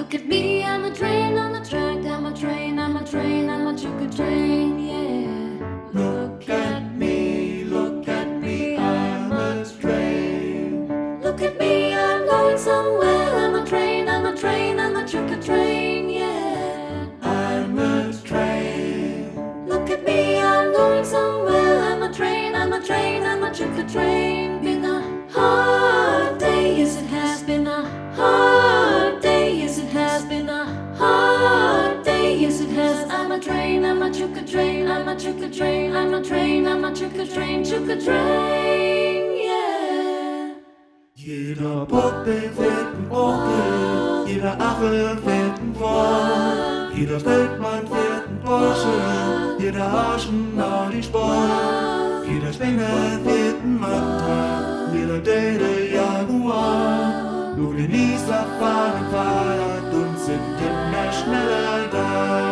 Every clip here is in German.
Look at me, I'm a train on the track. I'm a train, I'm a train, I'm a choo-choo train, yeah. Look at me, I'm a train. Look at me, I'm going somewhere. I'm a train, I'm a train, I'm a choo-choo train, yeah. I'm a train. Look at me, I'm going somewhere. I'm a train, I'm a train, I'm a choo-choo train. Been a hard day, yes it has been a hard day, yes it has been a hard day, yes it has. I'm a train, I'm a choo-choo train, I'm a choo-choo train, I'm a train, I'm a choo-choo train, choo-choo train, yeah. Jeder Puppe fährt ein Opel, jeder Affe fährt ein Ford, jeder Feldmann fährt ein Porsche, jeder Haschen Audi Sport, jeder Spinner fährt ein Mazda, jeder Däne Jaguar. Nur die Nieser fahren Fahrrad und sind immer schneller da.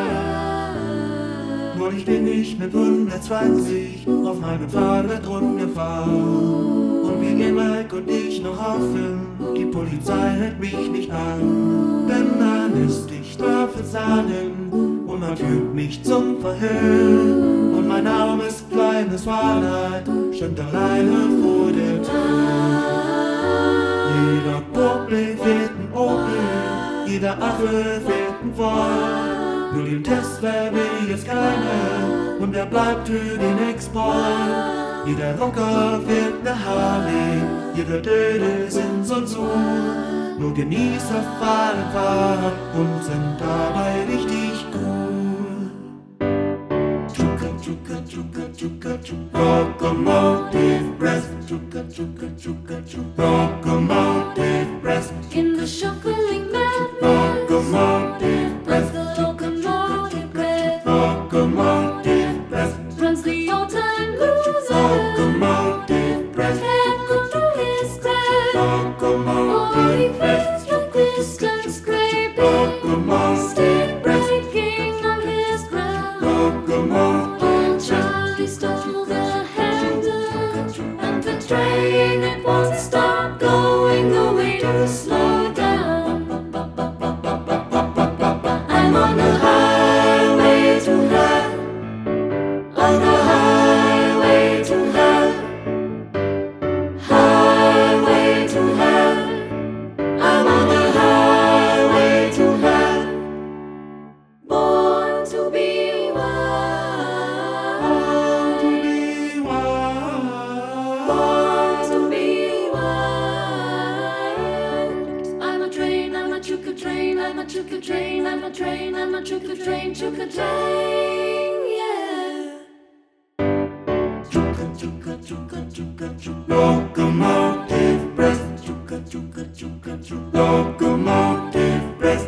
Nur ich bin nicht mit 120 auf meinem Fahrrad rumgefahren. Und wie immer konnte ich noch hoffen, die Polizei hält mich nicht an. Denn dann müsste ich Strafe zahlen und man führt mich zum Verhör. Und mein armes kleines Fahrrad stand alleine vor der Tür. Jeder Popel fährt ein Opel, jeder Affe fährt ein Ford. Nur den Tesla will jetzt keiner und er bleibt für den Export. Jeder Rocker fährt ne Harley, jeder Dödel sind so zu. Nur Genießer fahren Fahrrad und sind dabei richtig cool. Chuka, chuka, chuka, chuka, chuka. Locomotive breath. Chuka, chuka, chuka, chuka. Locomotive breath. In the shuffling madness, Locomotive breath. the locomotive breath Locomotive breath. runs the all-time loser. Locomotive breath. Can't go to his grave. Locomotive He breath. feels no distance scraping, Locomotive breath. breaking on his ground. Locomotive Old Charlie stole the handle, and the train it won't stop going, going to slow down. I'm on the highway to hell, on the highway to hell, highway to hell. I'm on the highway to hell, born to be wild, born to be wild. I'm a train, I'm a choo-choo train, I'm a choo-choo train, I'm a train, I'm a choo-choo train, choo-choo train, yeah. Chuka, chuka, chuka, chuka, chuka. Locomotive breath. Chuka, chuka, chuka, chuka. Locomotive breath.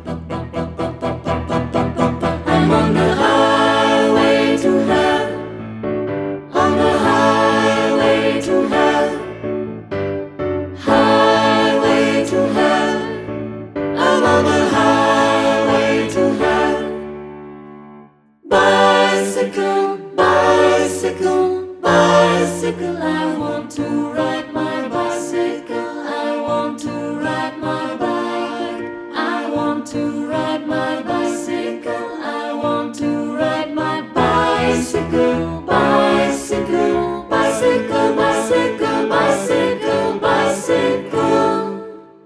I'm on the highway to hell, on the highway to hell, highway to hell. I'm on the highway to hell. Bicycle, bicycle, bicycle. I want to ride my bicycle. I want to ride my bike. I want to ride my bicycle. I want to ride my bicycle. Bicycle, bicycle, bicycle, bicycle, bicycle.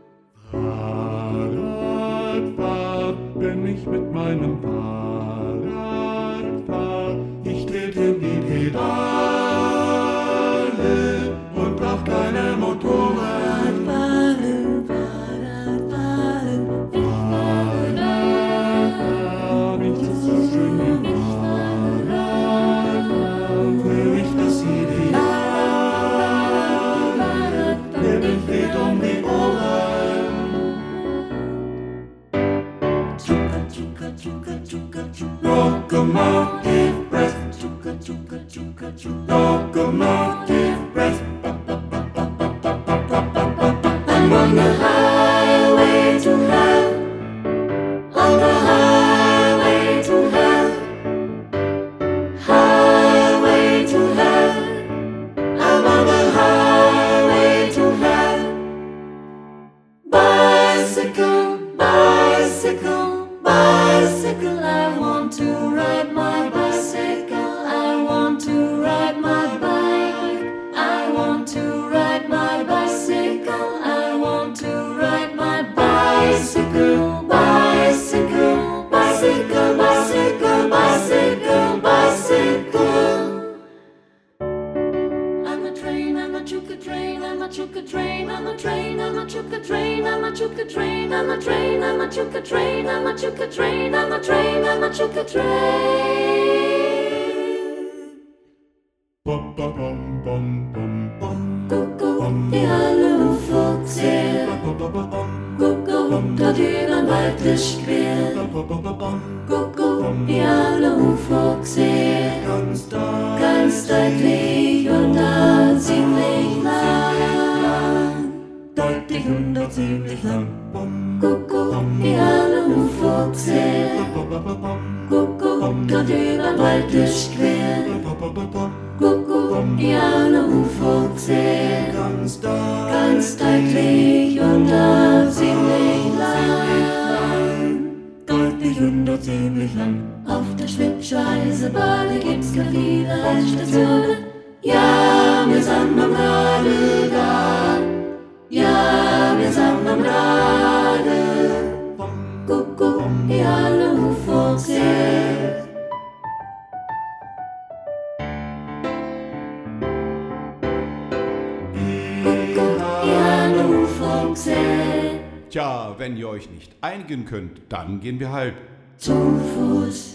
Fahrrad, wenn ich mit meinem Fahrrad fahr. Ich trete die Pedale und brauch keine Motorrad. Fahren, Fahrrad, fahren, Fahrrad, ich ist so schön wie Fahrrad. Für mich das Ideal, der mich dreht die Ohren. Chuka, chuka, chuka, chuka, chuka. Locomotive breath. Chuka, chuka, chuka, chuka. Locomotive breath. I'm on the highway to hell, on the highway to hell, highway to hell. I'm on the highway to hell. Bicycle, bicycle. train, I'm a chuka train, I'm a train, I'm a chuka train, I'm a chuka train, I'm a train, I'm a chuka train, I'm a chuka train, I'm a train, I'm a chuka train. Bom, bom, bom, bom, bom, bom. Kuckuck, die alle Ufo zählt. Kuckuck, dort übern Wald ist quer. Kuckuck, die alle Ufo zählt. Ganz deutlich und da ziemlich lang. Deutlich und da ziemlich lang. Kuckuck, die alle Ufo zählt. Kuckuck, dort übern Wald ist quer. Kuckuck, die alle Ufo zählt. Ganz deutlich und da ziemlich lang. Deutlich und da ziemlich lang. Auf der Schwibscheißebahn gibt's keine viele Stationen. Ja, wir sind am Rade da. Ja, wir sind am Rade. Kuckuck, die alle Ufo zählt. Tja, wenn ihr euch nicht einigen könnt, dann gehen wir halt Zu Fuß.